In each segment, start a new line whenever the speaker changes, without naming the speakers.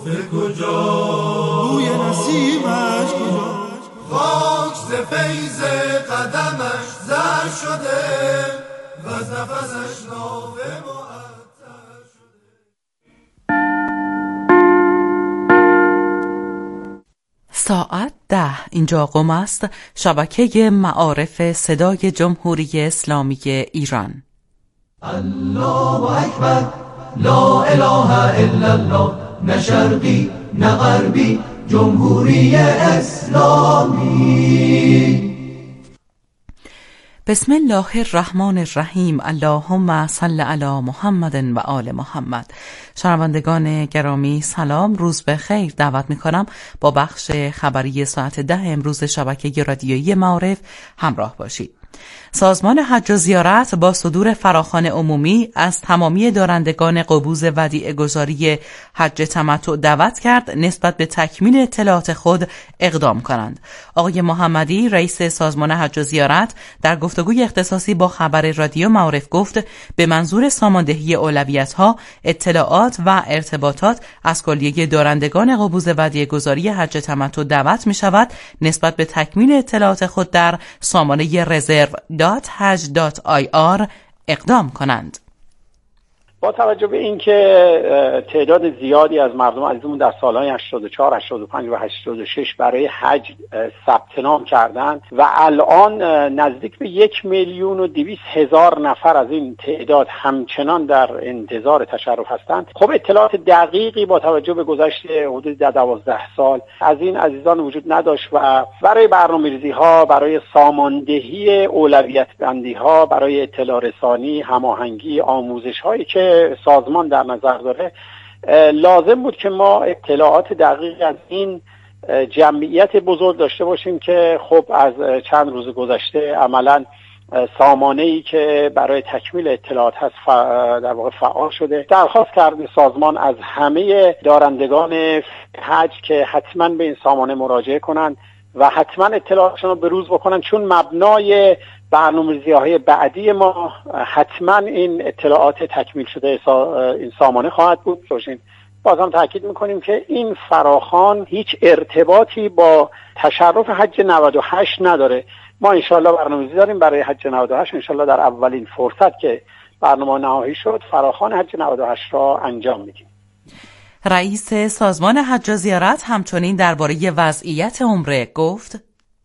کجا، بوی نسیمش کجا، خاک ز فیض قدمش زر شده و از نفسش نافه معطر شده.
ساعت 10 اینجا قم است، شبکه معارف صدای جمهوری اسلامی ایران.
الله اکبر، لا اله الا الله، نه شرقی نه غربی، جمهوری اسلامی.
بسم الله الرحمن الرحیم. اللهم صل علی محمد و آل محمد. شنوندگان گرامی سلام، روز بخیر. دعوت میکنم با بخش خبری ساعت 10 امروز شبکه رادیویی معارف همراه باشید. سازمان حج و زیارت با صدور فراخوان عمومی از تمامی دارندگان قبوض ودیعه گذاری حج تمتع دعوت کرد نسبت به تکمیل اطلاعات خود اقدام کنند. آقای محمدی رئیس سازمان حج و زیارت در گفتگوی اختصاصی با خبر رادیو معارف گفت به منظور ساماندهی اولویت‌ها، اطلاعات و ارتباطات از کلیه دارندگان قبوض ودیعه گذاری حج تمتع دعوت می شود نسبت به تکمیل اطلاعات خود در سامانه reserve.haj.ir اقدام کنند.
با توجه به اینکه تعداد زیادی از مردم عزیزمون در سالهای 84, 85 و 86 برای حج ثبت نام کردند و الان نزدیک به 1,200,000 نفر از این تعداد همچنان در انتظار تشرف هستند. خب اطلاعات دقیقی با توجه به گذشت حدود 12 سال از این عزیزان وجود نداشت و برای برنامه‌ریزی‌ها، برای ساماندهی اولویت بندی‌ها، برای اطلاع رسانی، هماهنگی، آموزش‌هایی که سازمان در نظر داره لازم بود که ما اطلاعات دقیق از این جمعیت بزرگ داشته باشیم که خب از چند روز گذشته عملاً سامانه‌ای که برای تکمیل اطلاعات هست در واقع فعال شده. درخواست کرده سازمان از همه دارندگان حج که حتما به این سامانه مراجعه کنند و حتما اطلاعاتشون رو بروز بکنن، چون مبنای برنامه‌ریزی‌های بعدی ما حتما این اطلاعات تکمیل شده این سامانه خواهد بود. بازم تاکید میکنیم که این فراخوان هیچ ارتباطی با تشرف حج 98 نداره. ما انشالله برنامه‌ریزی داریم برای حج 98. انشالله در اولین فرصت که برنامه نهایی شد فراخوان حج 98 را انجام میدیم.
رئیس سازمان حج و زیارت همچنین درباره وضعیت عمره گفت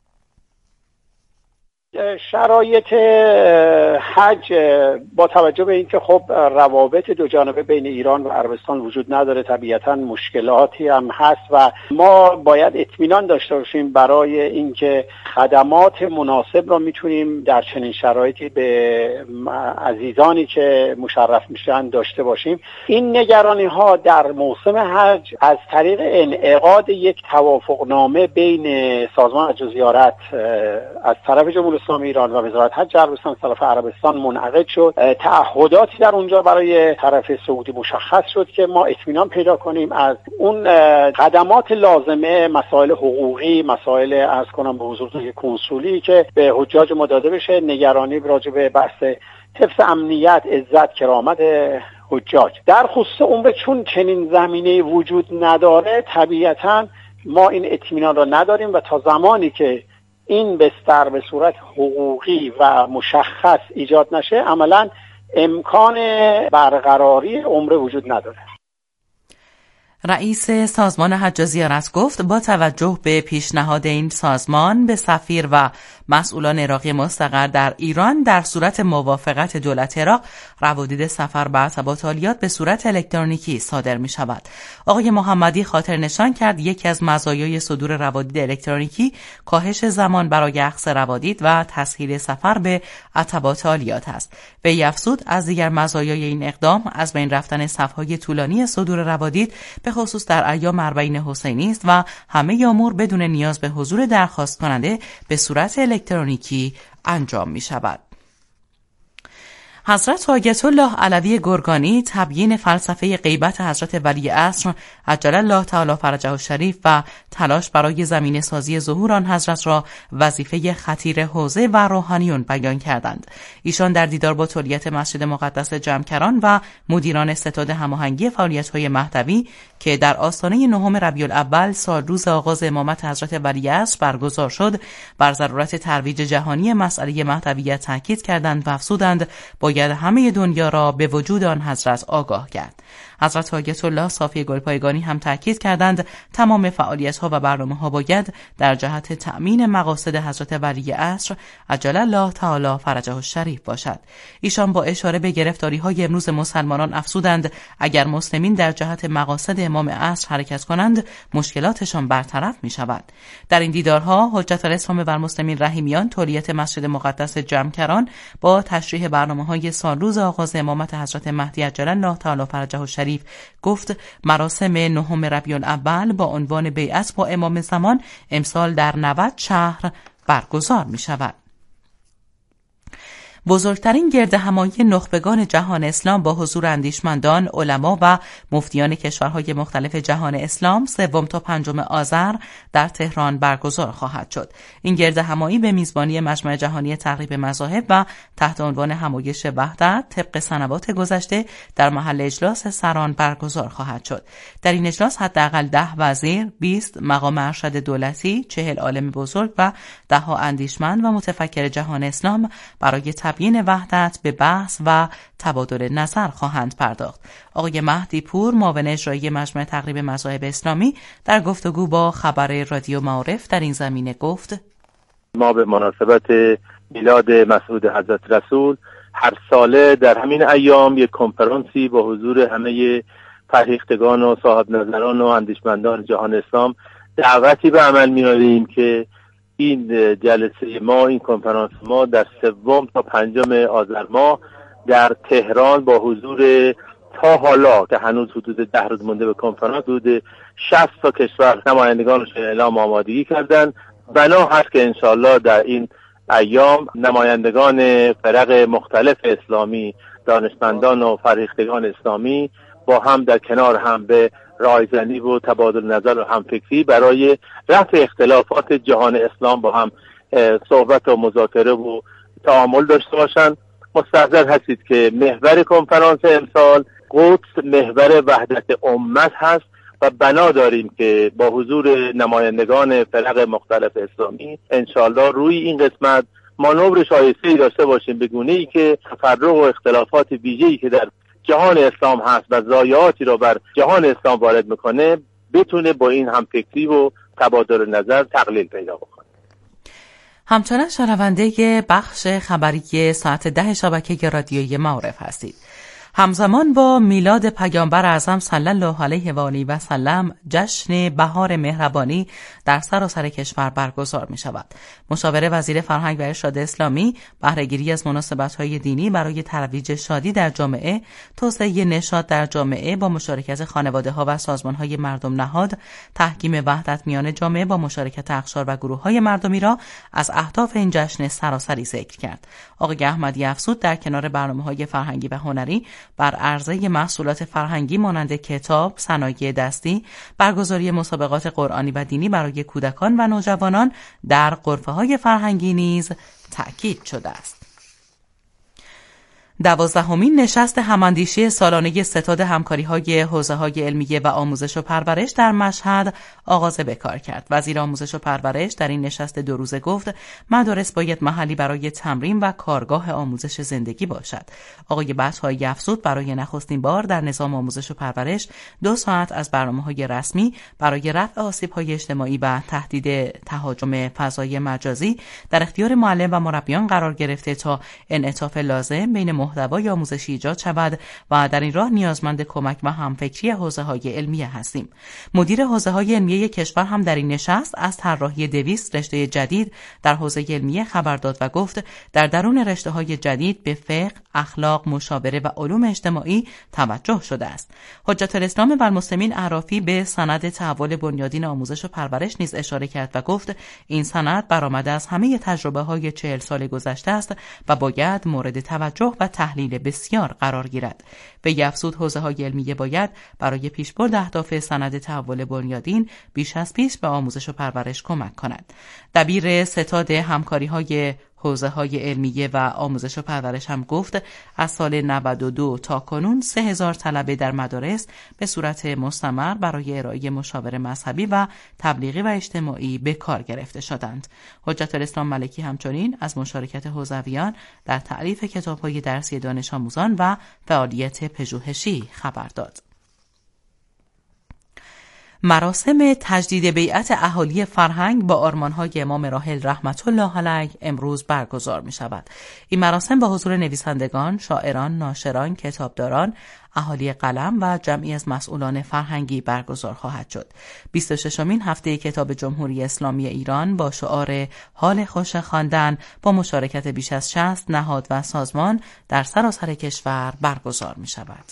شرایط حج با توجه به اینکه خب روابط دو جانبه بین ایران و عربستان وجود نداره، طبیعتاً مشکلاتی هم هست و ما باید اطمینان داشته باشیم برای اینکه خدمات مناسب را میتونیم در چنین شرایطی به عزیزانی که مشرف میشن داشته باشیم. این نگرانی ها در موسم حج از طریق انعقاد یک توافقنامه بین سازمان حج و زیارت از طرف جمهوری اسلامی ایران و وزارت حج عربستان از طرف عربستان منعقد شد. تعهداتی در اونجا برای طرف سعودی مشخص شد که ما اطمینان پیدا کنیم از اون خدمات لازمه، مسائل حقوقی، مسائل عرض کنم به حضور کنسولی که به حجاج ما داده بشه، نگرانی راجع به بحث حفظ امنیت، عزت، کرامت حجاج. در خصوص عمره چون چنین زمینه وجود نداره طبیعتاً ما این اطمینان را نداریم و تا زمانی که این بستر به صورت حقوقی و مشخص ایجاد نشه عملاً امکان برقراری عمره وجود نداره.
رئیس سازمان حج و زیارت گفت با توجه به پیشنهاد این سازمان به سفیر و مسئولان عراقی مستقر در ایران در صورت موافقت دولت عراق روادید سفر به عتبات عالیات به صورت الکترونیکی صادر می شود. آقای محمدی خاطر نشان کرد یکی از مزایای صدور روادید الکترونیکی کاهش زمان برای اخذ روادید و تسهیل سفر به عتبات عالیات است. وی افزود از دیگر مزایای این اقدام از بین رفتن صف‌های طولانی صدور روادید به خصوص در ایام اربعین حسینی است و همه امور بدون نیاز به حضور درخواست کننده به صورت الکترونیکی انجام می شود. حضرت آیت الله علوی گرگانی تبیین فلسفه غیبت حضرت ولیعصر عجل الله تعالی فرجه الشریف و تلاش برای زمینه سازی ظهور آن حضرت را وظیفه خطیر حوزه و روحانیون بیان کردند. ایشان در دیدار با کلیت مسجد مقدس جمکران و مدیران ستاد هماهنگی فعالیت‌های مهدوی که در آستانه 9 ربیع الاول سال روز آغاز امامت حضرت ولیعصر برگزار شد، بر ضرورت ترویج جهانی مسئله مهدویت تاکید کردند و افزودند باید همه دنیا را به وجود آن حضرت آگاه کرد. حضرت آیت الله صافی گلپایگانی هم تاکید کردند تمام فعالیت‌ها و برنامه‌ها باید در جهت تأمین مقاصد حضرت ولیعصر عجل الله تعالی فرجه الشریف باشد. ایشان با اشاره به گرفتاری‌های امروز مسلمانان افزودند اگر مسلمین در جهت مقاصد امام عصر حرکت کنند مشکلاتشان برطرف می‌شود. در این دیدارها حجت الاسلام و المسلمین رحیمیان تولیت مسجد مقدس جمکران با تشریح برنامه‌های سالروز آغاز امامت حضرت مهدی عجل الله تعالی فرجه الشریف گفت مراسم 9 ربیع الاول با عنوان بیعت با امام زمان امسال در 90 شهر برگزار می شود. بزرگترین گردهمایی نخبگان جهان اسلام با حضور اندیشمندان، علما و مفتیان کشورهای مختلف جهان اسلام 3 تا 5 آذر در تهران برگزار خواهد شد. این گردهمایی به میزبانی مجمع جهانی تقریب مذاهب و تحت عنوان همایش وحدت طبق سنوات گذشته در محل اجلاس سران برگزار خواهد شد. در این اجلاس حداقل 10 وزیر، 20 مقام ارشد دولتی، 40 عالم بزرگ و 10 اندیشمند و متفکر جهان اسلام برای تبیین وحدت به بحث و تبادل نظر خواهند پرداخت. آقای مهدی پور معاون اجرایی مجمع تقریب مذاهب اسلامی در گفتگو با خبر رادیو معارف در این زمینه گفت:
ما به مناسبت میلاد مسعود حضرت رسول هر ساله در همین ایام یک کنفرانسی با حضور همه فرهیختگان و صاحب نظران و اندیشمندان جهان اسلام دعوتی به عمل می‌آوریم که این جلسه ما، این کنفرانس ما در 3 تا 5 آذر ماه در تهران با حضور تا حالا که هنوز حدود 10 روز مونده به کنفرانس، حدود 60 تا کشور نمایندگانش اعلام آمادگی کردن. بنا هست که انشاءالله در این ایام نمایندگان فرق مختلف اسلامی، دانشمندان و فرهیختگان اسلامی با هم در کنار هم به رایزنی و تبادل نظر و همفکری برای رفع اختلافات جهان اسلام با هم صحبت و مذاکره و تعامل داشته باشند. مستحضر هستید که محور کنفرانس امسال قدس محور وحدت امت هست و بنا داریم که با حضور نمایندگان فرق مختلف اسلامی انشاءالله روی این قسمت مانور شایسته‌ای داشته باشیم، به گونه‌ای که تفرق و اختلافات ویژه‌ای که در جهان اسلام هست و ضایعاتی رو بر جهان اسلام وارد میکنه بتونه با این همفکری و تبادل نظر تقلیل پیدا بکنه.
همچنان شنونده بخش خبری ساعت 10 شبکه رادیویی معارف هستید. همزمان با میلاد پیامبر اعظم صلی الله علیه و آله و سلم جشن بهار مهربانی در سراسر کشور برگزار می شود. مشاور وزیر فرهنگ و ارشاد اسلامی بهره‌گیری از مناسبت‌های دینی برای ترویج شادی در جامعه، توسعه نشاط در جامعه با مشارکت خانواده‌ها و سازمان‌های مردم نهاد، تحکیم وحدت میان جامعه با مشارکت اقشار و گروه‌های مردمی را از اهداف این جشن سراسری ذکر کرد. آقای احمدی افزود در کنار برنامه‌های فرهنگی و هنری بر عرضه محصولات فرهنگی مانند کتاب، صنایع دستی، برگزاری مسابقات قرآنی و دینی برای کودکان و نوجوانان در غرفه‌های فرهنگی نیز تأکید شده است. 12مین نشست هماندیشی سالانه ستاد همکاری‌های حوزه‌های علمیه و آموزش و پرورش در مشهد آغاز به کار کرد. وزیر آموزش و پرورش در این نشست 2 روزه گفت مدارس باید محلی برای تمرین و کارگاه آموزش زندگی باشد. آقای بطحایی افزود برای نخستین بار در نظام آموزش و پرورش 2 ساعت از برنامه‌های رسمی برای رفع آسیب‌های اجتماعی و تهدید تهاجم فضای مجازی در اختیار معلم و مربیان قرار گرفته تا انعطاف لازم بین محتوای آموزشی ایجاد شود و در این راه نیازمند کمک و همفکری حوزه‌های علمیه هستیم. مدیر حوزه‌های علمیه کشور هم در این نشست از طراحی 200 رشته جدید در حوزه علمیه خبر داد و گفت در درون رشته‌های جدید به فقه، اخلاق، مشاوره و علوم اجتماعی توجه شده است. حجت الاسلام و المسلمین اعرافی به سند تحول بنیادین آموزش و پرورش نیز اشاره کرد و گفت این سند برآمده از همه تجربه‌های 40 سال گذشته است و باید مورد توجه و تحلیل بسیار قرار گیرد. وی افزود حوزه‌های علمیه باید برای پیشبرد اهداف سند تحول بنیادین بیش از پیش به آموزش و پرورش کمک کند. دبیر ستاد همکاری‌های حوزه‌های علمیه و آموزش و پرورش هم گفت از سال 92 تا کنون 3000 طلبه در مدارس به صورت مستمر برای ارائه مشاوره مذهبی و تبلیغی و اجتماعی به کار گرفته شدند. حجت الاسلام ملکی همچنین از مشارکت حوزویان در تألیف کتاب‌های درسی دانش آموزان و فعالیت پژوهشی خبر داد. مراسم تجدید بیعت اهالی فرهنگ با آرمان‌های امام راحل رحمت الله علیه امروز برگزار می‌شود. این مراسم با حضور نویسندگان، شاعران، ناشران، کتابداران، اهالی قلم و جمعی از مسئولان فرهنگی برگزار خواهد شد. 26مین هفته کتاب جمهوری اسلامی ایران با شعار حال خوش خواندن با مشارکت بیش از 60 نهاد و سازمان در سراسر کشور برگزار می‌شود.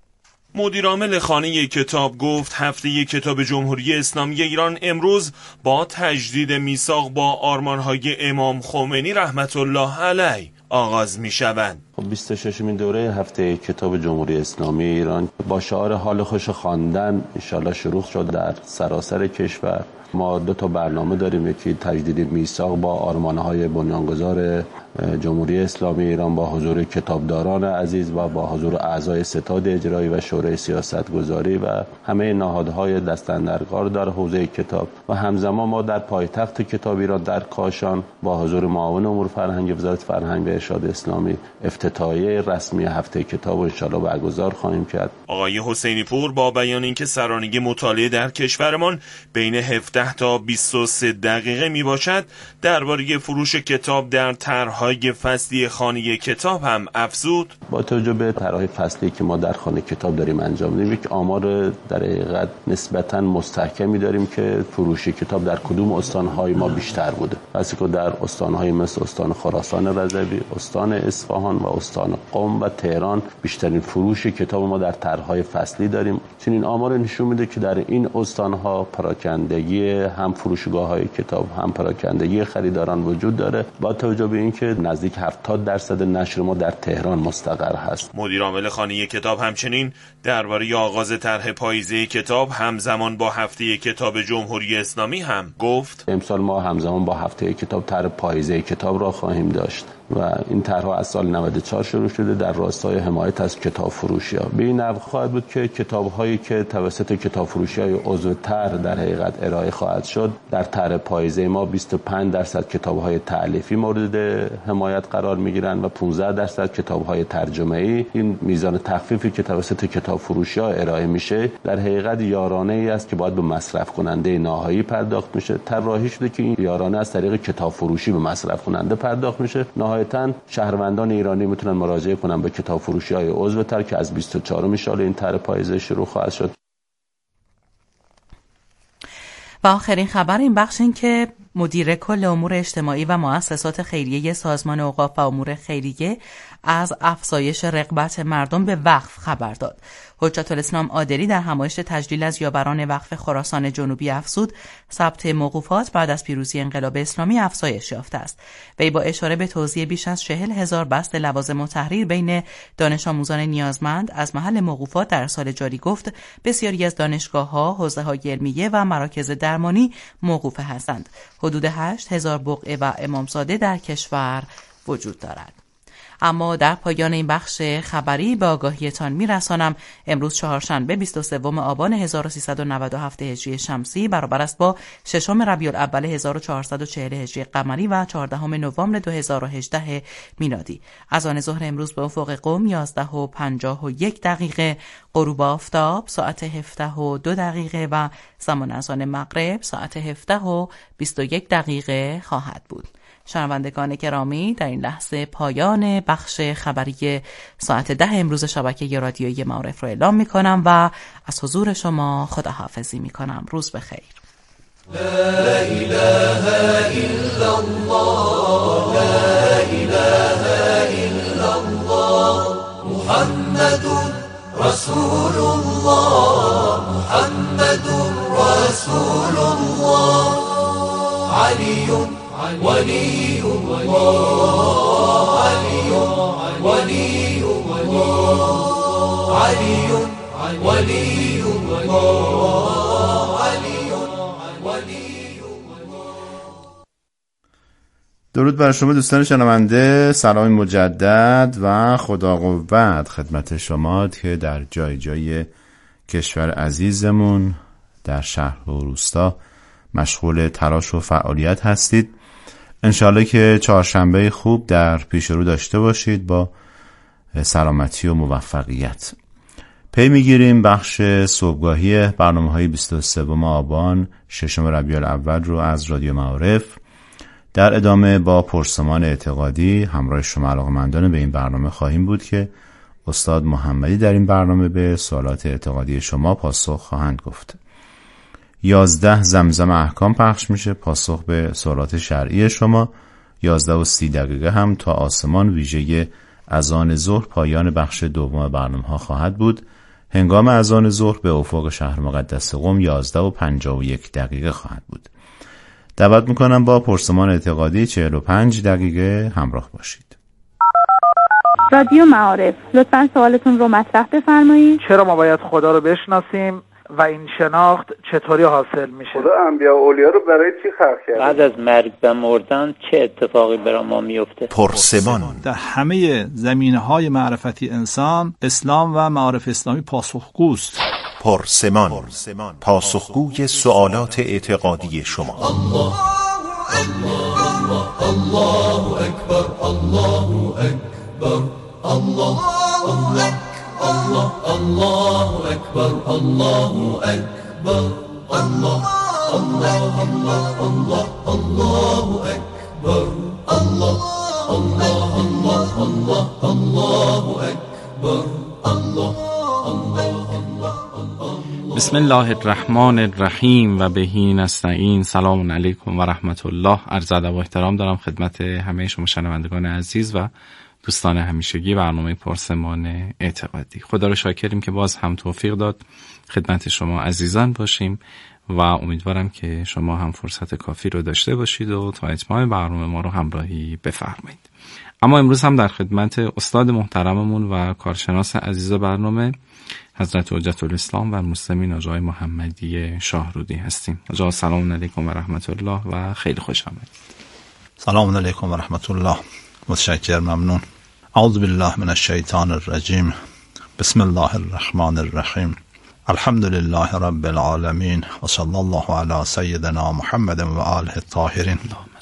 مدیرعامل خانه کتاب گفت هفته کتاب جمهوری اسلامی ایران امروز با تجدید میثاق با آرمان‌های امام خمینی رحمت الله علیه آغاز می‌شوند.
26مین دوره هفته کتاب جمهوری اسلامی ایران با شعار حال خوش خواندن انشالله شروع شد در سراسر کشور. ما 2 برنامه داریم، یکی تجدید میثاق با آرمان‌های بنیانگذار جمهوری اسلامی ایران با حضور کتابداران عزیز و با حضور اعضای ستاد اجرایی و شورای سیاستگذاری و همه نهادهای دستاندرکار در حوزه کتاب و همزمان ما در پایتخت کتاب ایران در کاشان با حضور معاون امور فرهنگی وزارت فرهنگ و ارشاد اسلامی افتتاحیه رسمی هفته کتاب ان شاءالله برگزار خواهیم کرد.
آقای حسینی پور با بیان اینکه سرانگی مطالعه در کشورمان بین 17 تا 23 دقیقه می باشد، درباره فروش کتاب در طرح‌های فصلی خانه کتاب هم افزود.
با توجه به طرح‌های فصلی که ما در خانه کتاب داریم انجام میدیم، یک آمار در حقیقت نسبتاً مستحکمی داریم که فروش کتاب در کدوم استان‌های ما بیشتر بوده. پس که در استان‌های مثل استان خراسان رضوی، استان اصفهان و استان قم و تهران بیشترین فروش کتاب ما در طرح‌های فصلی داریم. چون این آمار نشون میده که در این استان‌ها پراکندگی هم فروشگاه‌های کتاب هم پراکندگی خریداران وجود داره، با توجه به اینکه نزدیک 70% نشر ما در تهران مستقر هست.
مدیرعامل خانه کتاب همچنین درباره آغاز طرح پاییزه کتاب همزمان با هفته کتاب جمهوری اسلامی هم گفت
امسال ما همزمان با هفته کتاب طرح پاییزه کتاب را خواهیم داشت و این طرح از سال 94 شروع شده در راستای حمایت از کتاب فروشی‌ها. به این نحو خواهد بود که کتاب‌هایی که توسط کتاب فروشی‌های عضو طرح در حقیقت ارائه خواهد شد، در طرح پاییزه ما 25% کتاب‌های تألیفی مورد حمایت قرار می‌گیرند و 15% کتاب‌های ترجمه‌ای. این میزان تخفیفی که توسط کتاب فروشی‌ها ارائه میشه در حقیقت یارانه‌ای است که باید به مصرف کننده نهایی پرداخت میشه. طراحی شده که این یارانه از طریق کتاب فروشی به مصرف کننده پرداخت میشه. نهایتاً شهروندان ایرانی میتونن مراجعه کنن به کتاب فروشی‌های عضو طرح که از 24 سال این طرح پاییزه شروع خواهد شد.
و آخرین خبر این بخش این که مدیر کل امور اجتماعی و مؤسسات خیریه سازمان اوقاف و امور خیریه از افزایش رغبت مردم به وقف خبر داد. حجت الاسلام عادلی در همایش تجلیل از یاوران وقف خراسان جنوبی افزود ثبت موقوفات بعد از پیروزی انقلاب اسلامی افزایش یافته است. وی با اشاره به توزیع بیش از 40,000 بسته لوازم التحریر بین دانش آموزان نیازمند از محل موقوفات در سال جاری گفت بسیاری از دانشگاه‌ها، حوزه‌های علمیه و مراکز درمانی موقوف هستند. حدود 8,000 بقعه و امامزاده در کشور وجود دارد. اما در پایان این بخش خبری به آگاهیتان میرسانم امروز چهارشنبه 23 آبان 1397 هجری شمسی برابر است با 6 ربیع الاول 1440 هجری قمری و 14 نوامبر 2018 میلادی. از آن ظهر امروز به افق قم 11:51 غروب آفتاب ساعت 17:02 و زمان از آن مغرب ساعت 17:21 خواهد بود. شنوندگان گرامی، در این لحظه پایان بخش خبری ساعت 10 امروز شبکه رادیویی معارف را اعلام می‌کنم و از حضور شما خداحافظی می‌کنم. روز بخیر.
لا اله الا الله لا اله الا الله محمد رسول الله محمد رسول الله علی ولي الله علي ولي علي ولي الله علي ولي الله.
درود بر شما دوستان شنونده، سلام مجدد و خدا قوت خدمت شما که در جای جای کشور عزیزمون در شهر و روستا مشغول تلاش و فعالیت هستید. انشالله که چهارشنبه خوب در پیش رو داشته باشید با سلامتی و موفقیت. پی میگیریم بخش صبحگاهی برنامه‌های 23 آبان 6 ربیع الاول رو از رادیو معارف. در ادامه با پرسمان اعتقادی همراه شما علاقه‌مندان به این برنامه خواهیم بود که استاد محمدی در این برنامه به سوالات اعتقادی شما پاسخ خواهند گفت. 11 زمزم احکام پخش میشه، پاسخ به سوالات شرعی شما. 11:30 هم تا آسمان ویژه اذان ظهر پایان بخش دوم برنامه‌ها خواهد بود. هنگام اذان ظهر به افق شهر مقدس قم 11:51 خواهد بود. دعوت میکنم با پرسمان اعتقادی 45 دقیقه همراه باشید.
رادیو معارف، لطفاً سوالتون رو مطرح بفرمایید.
چرا ما باید خدا رو بشناسیم و این شناخت چطوری حاصل میشه؟
خدا انبیا و اولیا رو برای چی خلق کرده؟
بعد از مرگ و مردن چه اتفاقی برای ما میفته؟
پرسمان. در همه زمینه‌های معرفتی انسان، اسلام و معارف اسلامی پاسخگوست.
پرسمان، پاسخگوی سوالات اعتقادی شما.
الله الله الله اکبر الله اکبر الله الله الله الله اکبر الله اکبر الله الله الله الله الله اکبر الله الله الله الله الله اکبر الله الله الله.
بسم الله الرحمن الرحیم و بهی نستعین. سلام علیکم و رحمت الله. عرض ادب و احترام دارم خدمت همه شما شنوندگان عزیز و دوستان همیشگی برنامه پرسمان اعتقادی. خدا رو شاکریم که باز هم توفیق داد خدمت شما عزیزان باشیم و امیدوارم که شما هم فرصت کافی رو داشته باشید و تا اتمام برنامه ما رو همراهی بفرمایید. اما امروز هم در خدمت استاد محترممون و کارشناس عزیز برنامه حضرت حجت الاسلام و المسلمین آقای محمدی شاهرودی هستیم. آقا سلام علیکم و رحمت الله و خیلی خوش آمدید.
سلام علیکم و رحمت الله. متشکر، ممنون. اعوذ بالله من الشیطان الرجیم. بسم الله الرحمن الرحیم. الحمد لله رب العالمین و صلی الله علی سیدنا محمد و آله الطاهرین.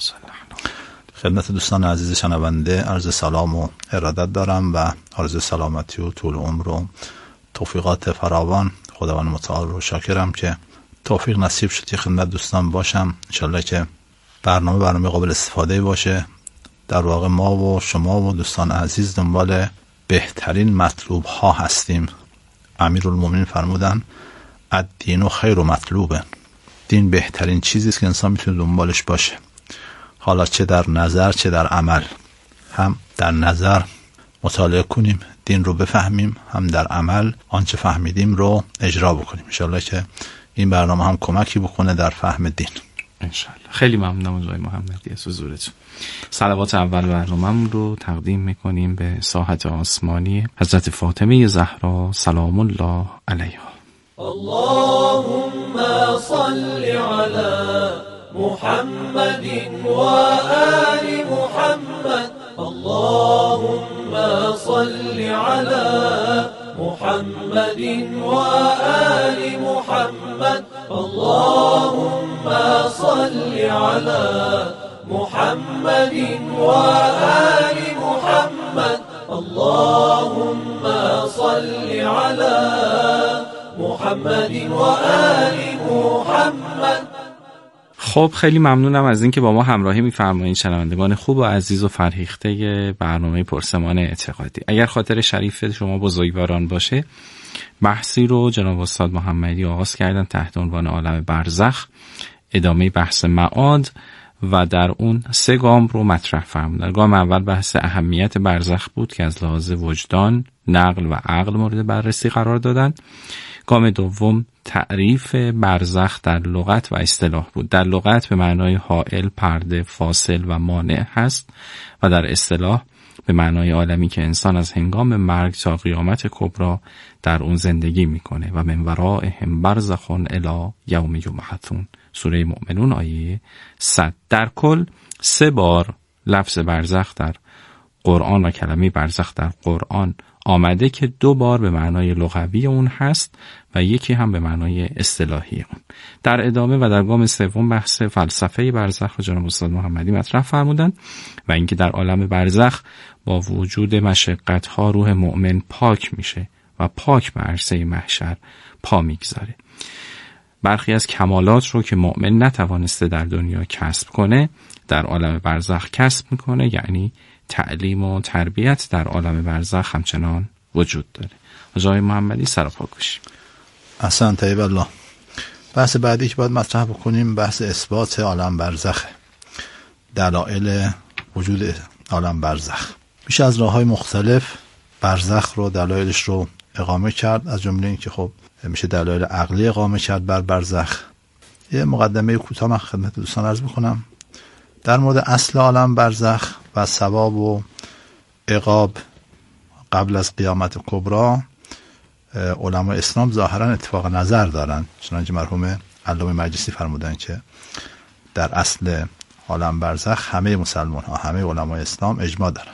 خدمت دوستان عزیز شنونده عرض سلام و ارادت دارم و عرض سلامتی و طول عمر و توفیقات فراوان. خداوند متعال رو شاکرم که توفیق نصیب شد که خدمت دوستان باشم. انشالله که برنامه قابل استفاده باشه. در واقع ما و شما و دوستان عزیز دنبال بهترین مطلوب ها هستیم. امیرالمومنین فرمودن الدین خیر و مطلوبه. دین بهترین چیزی است که انسان میتونه دنبالش باشه، حالا چه در نظر چه در عمل. هم در نظر مطالعه کنیم دین رو بفهمیم، هم در عمل آنچه فهمیدیم رو اجرا بکنیم. انشالله که این برنامه هم کمکی بکنه در فهم دین
انشالله. خیلی ممنونم آقای محمدی از حضورتون. صلوات اول برنامه‌مون رو تقدیم میکنیم به ساحت آسمانی حضرت فاطمه زهرا سلام الله علیها.
اللهم صل علی محمد و آل محمد. اللهم صل علی محمد و آل محمد. اللهم صل علی محمد و آل محمد. اللهم صل علی محمد و آل محمد.
خب خیلی ممنونم از اینکه با ما همراهی می‌فرمایید شنوندگان خوب و عزیز و فرهیخته برنامه پرسمان اعتقادی. اگر خاطر شریف شما بزرگواران باشه، بحثی رو جناب استاد محمدی آغاز کردن تحت عنوان عالم برزخ، ادامه بحث معاد و در اون 3 گام رو مطرح فرمودن. گام اول بحث اهمیت برزخ بود که از لحاظ وجدان، نقل و عقل مورد بررسی قرار دادن. گام دوم تعریف برزخ در لغت و اصطلاح بود. در لغت به معنای حائل، پرده، فاصل و مانع هست و در اصطلاح به معنای عالمی که انسان از هنگام مرگ تا قیامت کبری در اون زندگی میکنه و من ورائهم برزخ الی یوم یبعثون. سوره مؤمنون آیه 100. در کل 3 بار لفظ برزخ در قرآن و کلمه برزخ در قرآن آمده که 2 بار به معنای لغوی اون هست و یکی هم به معنای اصطلاحی اون. در ادامه و در گام سوم بحث فلسفه برزخ و جناب استاد محمدی مطرح فرمودن و اینکه در عالم برزخ با وجود مشقت‌ها روح مؤمن پاک میشه و پاک به عرصه محشر پا میگذاره. برخی از کمالات رو که مؤمن نتوانسته در دنیا کسب کنه در عالم برزخ کسب میکنه، یعنی تعلیم و تربیت در عالم برزخ همچنان وجود داره. آقای محمدی سراپا گوش.
احسن طیب الله. بحث بعدی که باید مطرح بکنیم بحث اثبات عالم برزخ، دلایل وجود عالم برزخ. میشه از راه‌های مختلف برزخ رو دلایلش رو اقامه کرد، از جمله این که خب میشه دلایل عقلی اقامه کرد بر برزخ. یه مقدمه کوتاه من خدمت دوستان عرض میکنم در مورد اصل عالم برزخ و ثواب و عقاب قبل از قیامت کبری. علمای اسلام ظاهرا اتفاق نظر دارن، چنانچه مرحوم علامه مجلسی فرمودن که در اصل عالم برزخ همه مسلمان ها، همه علمای اسلام اجماع دارن.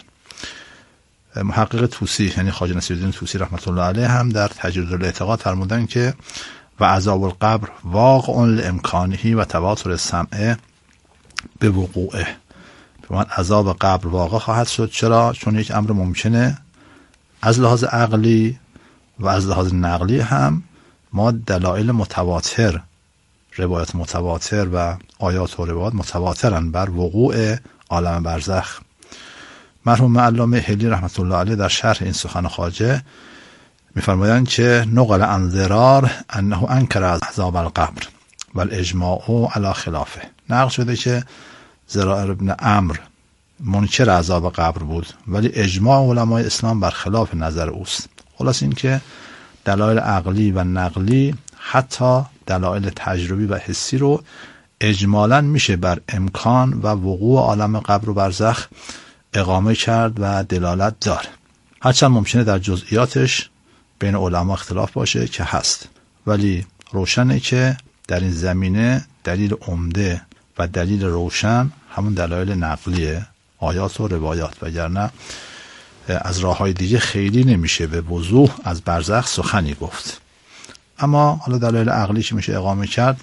محقق طوسی یعنی خواجه نصیرالدین طوسی رحمت الله علیه هم در تجرید الاعتقاد فرمودن که و عذاب القبر واقع لامکانه و تواتر السمع به وقوعه. به من عذاب قبر واقع خواهد شد. چرا؟ چون یک امر ممکنه از لحاظ عقلی و از لحاظ نقلی هم ما دلایل متواتر، روایات متواتر و آیات و روایات متواترن بر وقوع عالم برزخ. مرحوم علامه حلی رحمت الله علیه در شرح این سخن خواجه می‌فرمایند که نقل عن ضرار انه انکر عذاب القبر و الاجماع علی خلافه. نقل شده که ضرار ابن عمرو منکر عذاب قبر بود ولی اجماع علمای اسلام بر خلاف نظر اوست. خلاص این که دلایل عقلی و نقلی حتی دلایل تجربی و حسی رو اجمالاً میشه بر امکان و وقوع عالم قبر و برزخ اقامه کرد و دلالت داره. هرچند ممکنه در جزئیاتش بین علما اختلاف باشه که هست، ولی روشنه که در این زمینه دلیل عمده و دلیل روشن همون دلایل نقلیه، آیات و روایات، وگرنه از راه‌های دیگه خیلی نمیشه به وضوح از برزخ سخنی گفت. اما حالا دلایل عقلی که میشه اقامه کرد،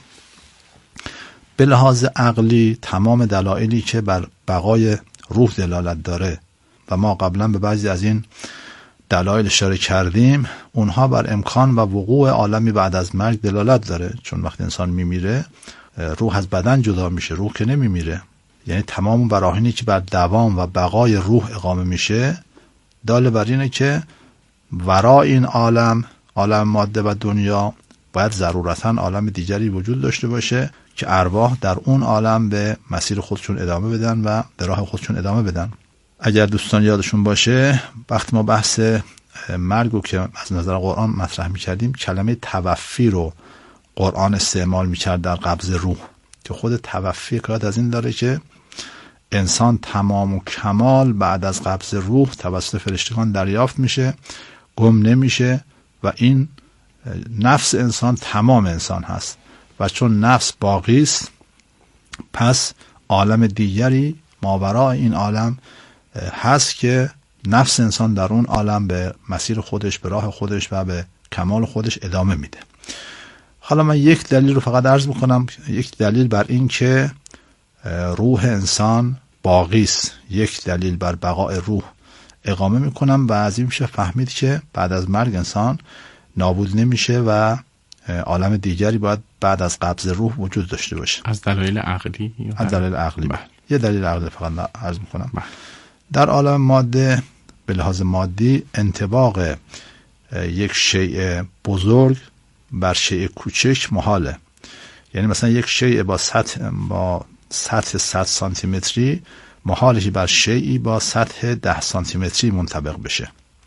به لحاظ عقلی تمام دلایلی که بر بقای روح دلالت داره و ما قبلا به بعضی از این دلایل اشاره کردیم، اونها بر امکان و وقوع عالمی بعد از مرگ دلالت داره. چون وقتی انسان میمیره روح از بدن جدا میشه، روح که نمیمیره. یعنی تمام براهینی که بر دوام و بقای روح اقامه میشه دال بر اینه که ورای این عالم ماده و دنیا باید ضرورتاً عالم دیگری وجود داشته باشه که ارواح در اون عالم به مسیر خودشون ادامه بدن و به راه خودشون ادامه بدن. اگر دوستان یادشون باشه وقتی ما بحث مرگ که از نظر قرآن مطرح میکردیم، کلمه توفی رو قرآن استعمال میکرد در قبض روح، که خود توفی کارت از این داره که انسان تمام و کمال بعد از قبض روح توسط فرشتگان دریافت میشه، گم نمیشه و این نفس انسان تمام انسان هست و چون نفس باقی است پس عالم دیگری ماورای این عالم هست که نفس انسان در اون عالم به مسیر خودش، به راه خودش و به کمال خودش ادامه میده. حالا من یک دلیل رو فقط عرض بکنم، یک دلیل بر این که روح انسان باقی است، یک دلیل بر بقای روح اقامه میکنم و از این میشه فهمید که بعد از مرگ انسان نابود نمیشه و عالم دیگری باید بعد از قبض روح وجود داشته باشه.
از دلایل عقلی؟
از دلایل عقلی. یه دلیل عقلی فقط عرض میکنم. در عالم ماده به لحاظ مادی انطباق یک شیء بزرگ بر شیء کوچک محاله. یعنی مثلا یک شیء با سطح 100 سانتی متری محاله که بر شیئی با سطح 10 سانتی متری منطبق بشه.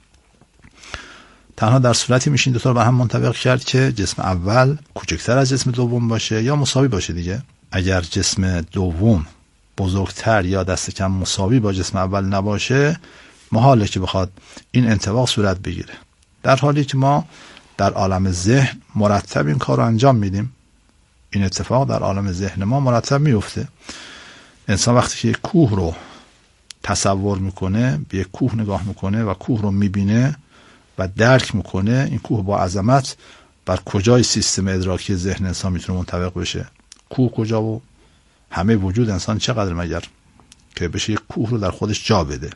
تنها در صورتی میشه این دو تا رو به هم منطبق کرد که جسم اول کوچکتر از جسم دوم باشه یا مساوی باشه دیگه. اگر جسم دوم بزرگتر یا دست کم مساوی با جسم اول نباشه محاله که بخواد این انطباق صورت بگیره، در حالی که ما در عالم ذهن مرتب این کار رو انجام میدیم. این اتفاق در عالم ذهن ما مرتب میفته. انسان وقتی که یک کوه رو تصور میکنه، به یک کوه نگاه میکنه و کوه رو میبینه و درک میکنه، این کوه با عظمت بر کجای سیستم ادراکی ذهن انسان میتونه منطبق بشه؟ کوه کجا و همه وجود انسان چقدر مگر که بشه یک کوه رو در خودش جا بده.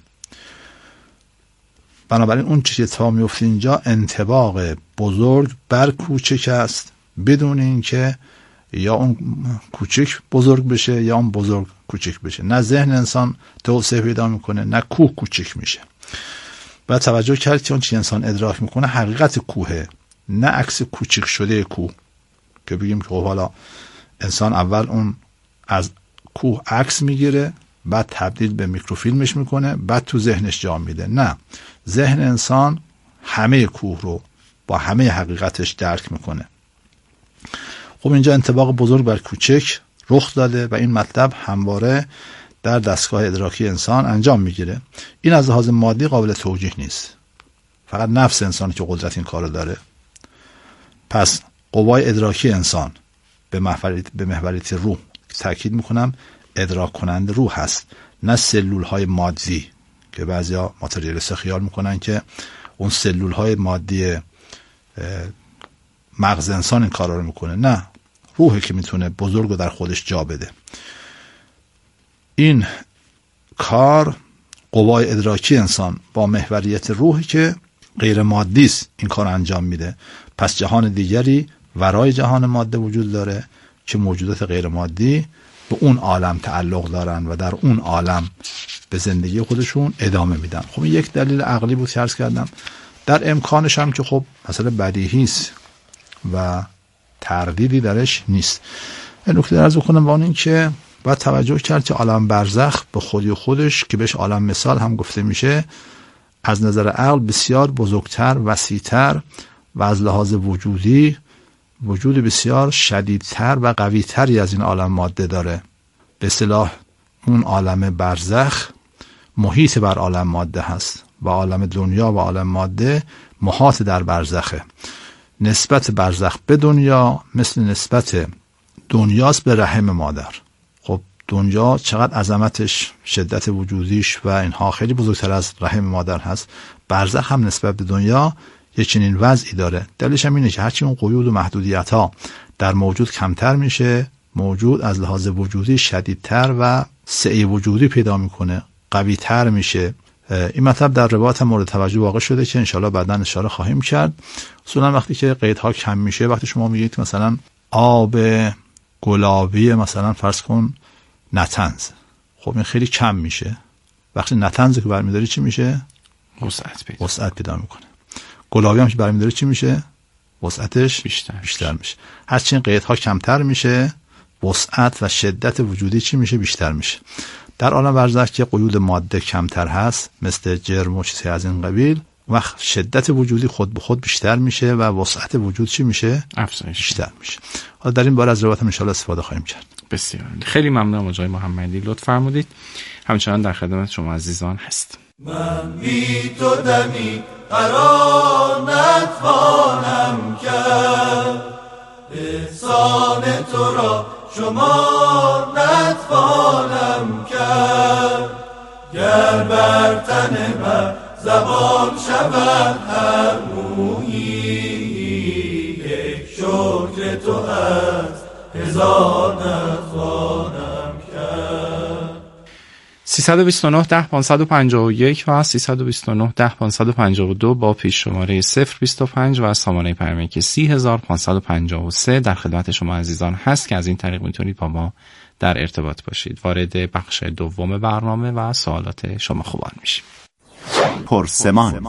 بنابراین اون چیزی اتفاق میفته اینجا انطباق بزرگ بر کوچک است، بدون اینکه یا اون کوچک بزرگ بشه یا اون بزرگ کوچک بشه. نه ذهن انسان توسعه پیدا میکنه نه کوه کوچک میشه. باید توجه کرد که اون چیزی انسان ادراک میکنه حقیقت کوهه، نه عکس کوچک شده کوه، که بگیم که حالا انسان اول اون از کوه عکس میگیره، بعد تبدیل به میکروفیلمش میکنه، بعد تو ذهنش جا میده. نه، ذهن انسان همه کوه رو با همه حقیقتش درک میکنه. خب اینجا انطباق بزرگ بر کوچک رخ داده و این مطلب همواره در دستگاه ادراکی انسان انجام میگیره. این از لحاظ مادی قابل توجیه نیست، فقط نفس انسان که قدرت این کارو داره. پس قوای ادراکی انسان به محوریت روح، تاکید میکنم ادراک کننده روح هست، نه سلول های مادی که بعضیا ماتریالیست خیال میکنن که اون سلول های مادی مغز انسان این کارا رو میکنه. نه، روحی که میتونه بزرگ رو در خودش جا بده. این کار قوای ادراکی انسان با محوریت روحی که غیر مادی است این کار انجام میده. پس جهان دیگری ورای جهان ماده وجود داره که موجودات غیر مادی به اون عالم تعلق دارن و در اون عالم به زندگی خودشون ادامه میدن. خب این یک دلیل عقلی بود که عرض کردم. در امکانش هم که خب مسئله بدیهی است و تردیدی درش نیست. این نکته عرض کنم با این که باید توجه کرد که عالم برزخ به خودی خودش که بهش عالم مثال هم گفته میشه، از نظر عقل بسیار بزرگتر، وسیعتر و از لحاظ وجودی وجود بسیار شدیدتر و قویتری از این عالم ماده داره. به اصطلاح اون عالم برزخ محیط بر عالم ماده هست و عالم دنیا و عالم ماده محاط در برزخه. نسبت برزخ به دنیا مثل نسبت دنیاست به رحم مادر. خب دنیا چقدر عظمتش، شدت وجودیش و اینها خیلی بزرگتر از رحم مادر هست. برزخ هم نسبت به دنیا یک چنین وضعی داره. دلیلش هم اینه که هرچی اون قیود و محدودیت ها در موجود کمتر میشه، موجود از لحاظ وجودی شدیدتر و سعی وجودی پیدا میکنه، قویتر میشه. این مطلب در روایت مورد توجه واقع شده که انشالله بعداً اشاره خواهیم کرد. اصولا وقتی که قیدها کم میشه، وقتی شما میگید مثلا آب گلابی مثلا فرض کن نتنز، خب این خیلی کم میشه. وقتی نتنز که برمیداری چی میشه؟ وسعت پیدا میکنه. گلابی هم که برمیداری چی میشه؟ وسعتش بیشتر میشه. هرچی این قیدها کمتر میشه، وسعت و شدت وجودی چی میشه؟ بیشتر میشه. در عالم برزخ که قیود ماده کمتر هست، مثل جرم و چیزی از این قبیل، وقت شدت وجودی خود به خود بیشتر میشه و وسعت وجود چی میشه؟ بیشتر میشه. حالا در این باره از روایت ان شاء الله استفاده خواهیم کرد.
بسیار خیلی ممنونم آقای محمدی، لطف فرمودید. همچنان در خدمت شما عزیزان هست.
من بی تو دمی قرار نتوانم کرد، احسان تو را شمار نتوانم کرد. گر بر تن من زبان شود هر مویی، یک شکر تو هست هزار نتوانم کرد.
329 10 551 و 329 10 552 با پیش شماره 025 و سامانه پیامکی 30553 در خدمت شما عزیزان هست که از این طریق میتونید با ما در ارتباط باشید. وارد بخش دوم برنامه و سوالات شما خوبان میشیم.
پرسمان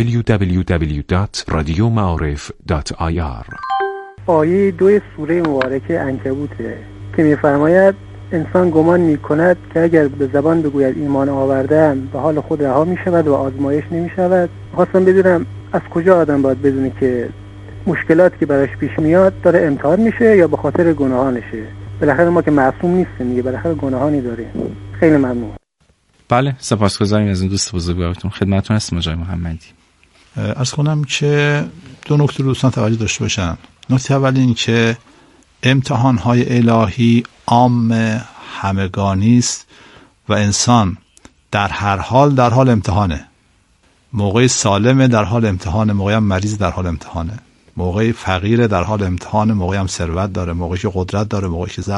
www.radiomaarif.ir آیه 2 سوره مبارکه عنکبوته که میفرماید انسان گمان میکند که اگر به زبان بگوید ایمان آوردم به حال خود رها میشود و آزمایش نمیشود. خواستم بدونم از کجا آدم باید بدونه که مشکلاتی که براش پیش میاد داره امتحان میشه یا به خاطر گناهانشه؟ بالاخره ما که معصوم نیستیم دیگه، بالاخره گناهانی داریم. خیلی ممنون.
بله، سپاسگزاریم از این دوست بزرگوارتون. خدمتتون هستیم آقای محمدی.
عرض کنم که دو نکته دوستان توجه داشته باشن. نکته اول این که امتحان‌های الهی عام همگانی است و انسان در هر حال در حال امتحانه. موقع سالمه در حال امتحانه، موقع مریض در حال امتحانه، موقع فقیر در حال امتحانه، موقع هم ثروت داره، موقعی که قدرت داره، موقعی که